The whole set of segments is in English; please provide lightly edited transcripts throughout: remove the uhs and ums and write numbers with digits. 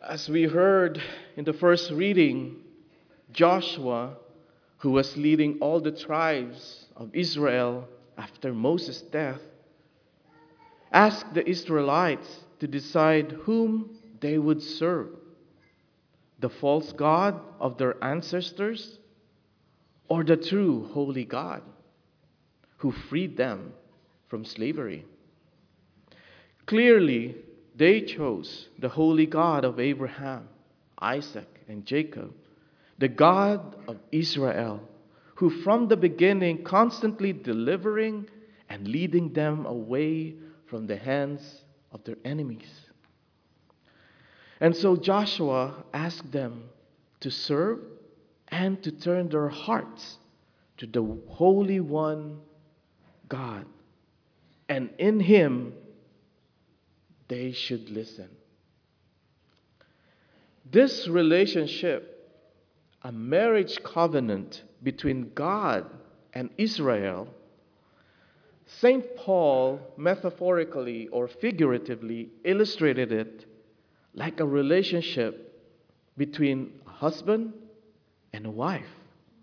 As we heard in the first reading, Joshua, who was leading all the tribes of Israel after Moses' death, asked the Israelites to decide whom they would serve: the false god of their ancestors or the true holy God who freed them from slavery. Clearly, they chose the holy God of Abraham, Isaac, and Jacob, the God of Israel, who from the beginning constantly delivering and leading them away from the hands of their enemies. And so Joshua asked them to serve and to turn their hearts to the Holy One God, and in Him they should listen. This relationship, a marriage covenant between God and Israel, St. Paul metaphorically or figuratively illustrated it like a relationship between a husband and a wife,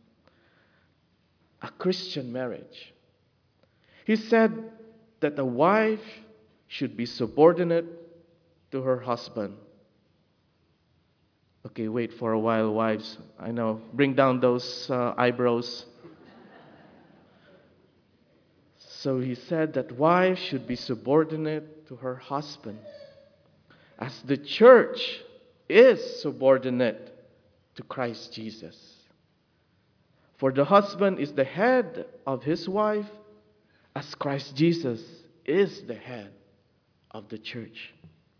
a Christian marriage. He said that the wife should be subordinate to her husband. Okay, wait for a while, wives. I know, bring down those eyebrows. So he said that wife should be subordinate to her husband, as the church is subordinate to Christ Jesus. For the husband is the head of his wife, as Christ Jesus is the head of the church.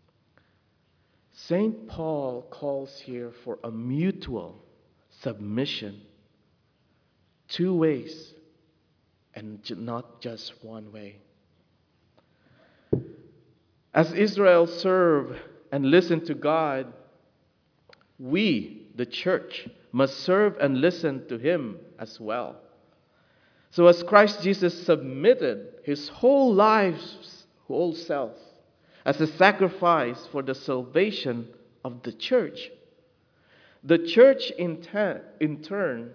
St. Paul calls here for a mutual submission, two ways, and not just one way. As Israel served and listened to God, we, the church, must serve and listen to Him as well. So as Christ Jesus submitted His whole life, whole self, as a sacrifice for the salvation of the church in turn,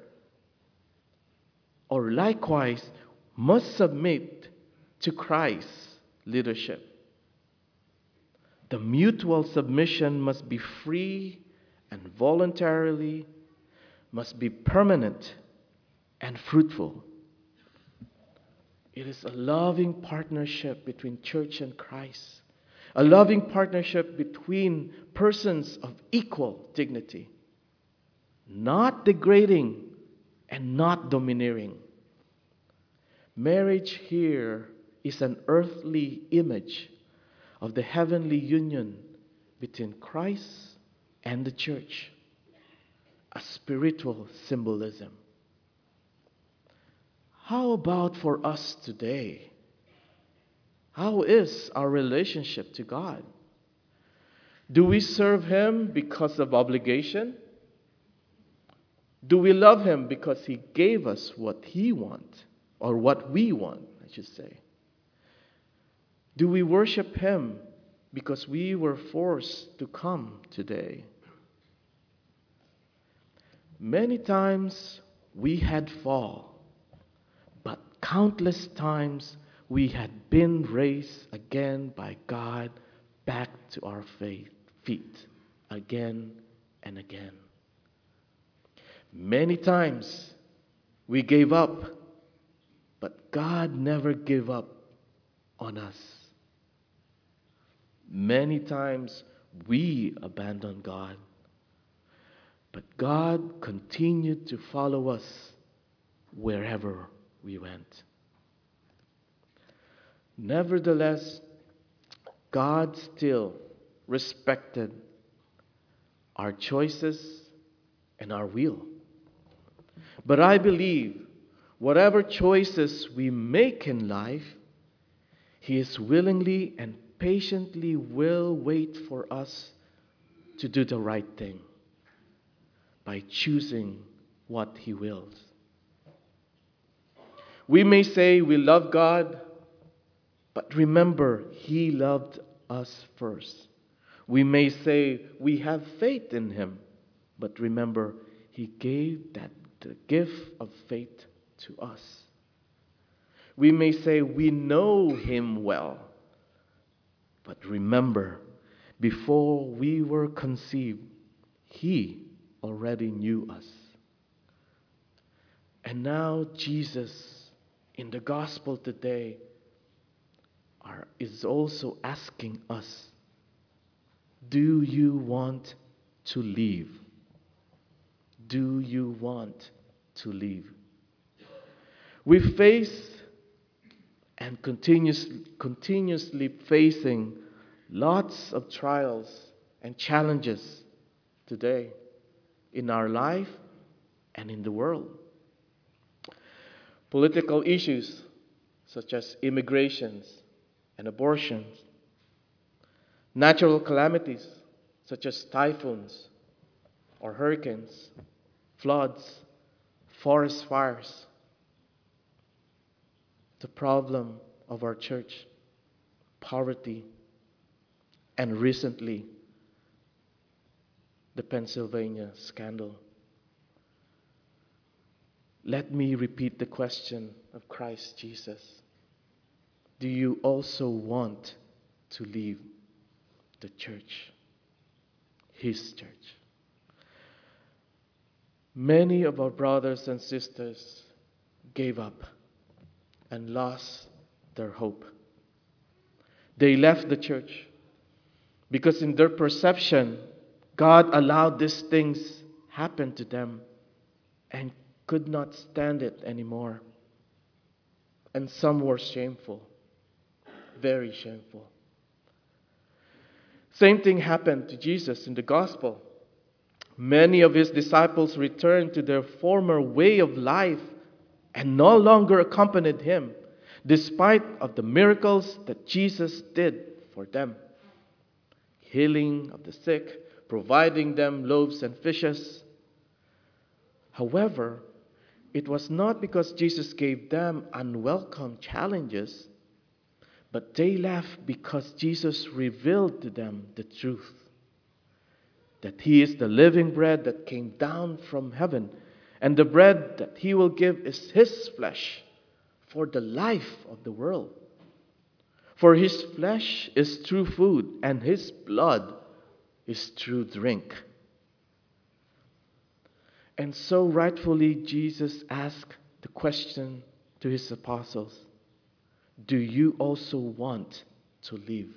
or likewise, must submit to Christ's leadership. The mutual submission must be free and voluntarily, must be permanent and fruitful. It is a loving partnership between church and Christ, a loving partnership between persons of equal dignity, not degrading and not domineering. Marriage here is an earthly image of the heavenly union between Christ and the church, a spiritual symbolism. How about for us today? How is our relationship to God? Do we serve Him because of obligation? Do we love Him because He gave us what He wants, or what we want, I should say? Do we worship Him because we were forced to come today? Many times we had fall, but countless times we had been raised again by God back to our feet again and again. Many times we gave up, but God never gave up on us. Many times we abandoned God, but God continued to follow us wherever we went. Nevertheless, God still respected our choices and our will. But I believe whatever choices we make in life, He is willingly and patiently will wait for us to do the right thing by choosing what He wills. We may say we love God, but remember, He loved us first. We may say we have faith in Him, but remember, He gave the gift of faith to us. We may say we know Him well, but remember, before we were conceived, He already knew us. And now Jesus, in the gospel today, is also asking us, do you want to leave? Do you want to leave? We face and continuously facing lots of trials and challenges today in our life and in the world. Political issues such as immigrations and abortions, natural calamities such as typhoons or hurricanes, floods, forest fires, the problem of our church, poverty, and recently, the Pennsylvania scandal. Let me repeat the question of Christ Jesus. Do you also want to leave the church, His church? Many of our brothers and sisters gave up and lost their hope. They left the church because in their perception, God allowed these things happen to them and could not stand it anymore. And some were shameful, very shameful. Same thing happened to Jesus in the gospel. Many of His disciples returned to their former way of life and no longer accompanied Him, despite of the miracles that Jesus did for them. Healing of the sick, providing them loaves and fishes. However, it was not because Jesus gave them unwelcome challenges, but they left because Jesus revealed to them the truth. That He is the living bread that came down from heaven, and the bread that He will give is His flesh for the life of the world. For His flesh is true food, and His blood is true drink. And so rightfully Jesus asked the question to His apostles, do you also want to leave?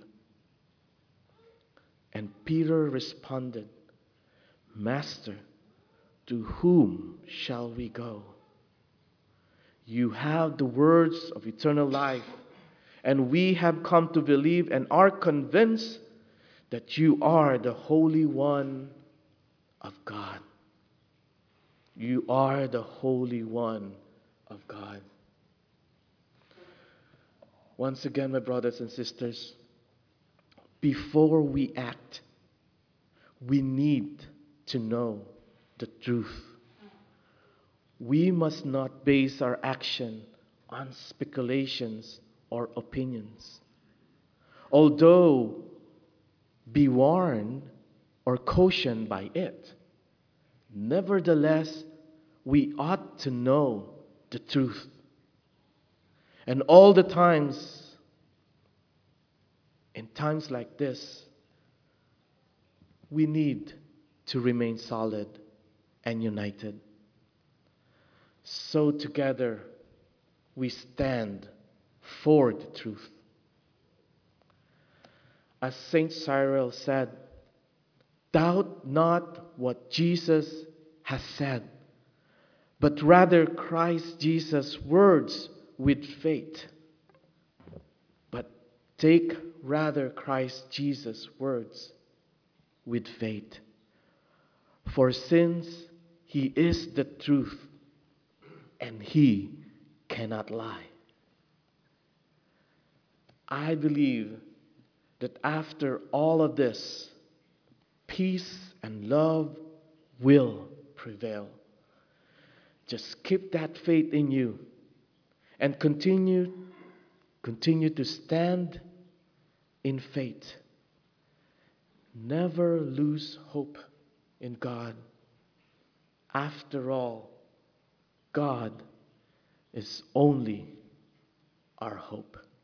And Peter responded, Master, to whom shall we go? You have the words of eternal life, and we have come to believe and are convinced that you are the Holy One of God. You are the Holy One of God. Once again, my brothers and sisters, before we act, we need to know the truth. We must not base our action on speculations or opinions. Although be warned or cautioned by it, nevertheless, we ought to know the truth. And all the times, in times like this, we need to remain solid and united. So together, we stand for the truth. As Saint Cyril said, doubt not what Jesus has said, but rather Christ Jesus' words with faith. But take rather Christ Jesus' words with faith. For since He is the truth, and He cannot lie. I believe that after all of this, peace and love will prevail. Just keep that faith in you and continue to stand in faith. never lose hope in God. After all, God is only our hope.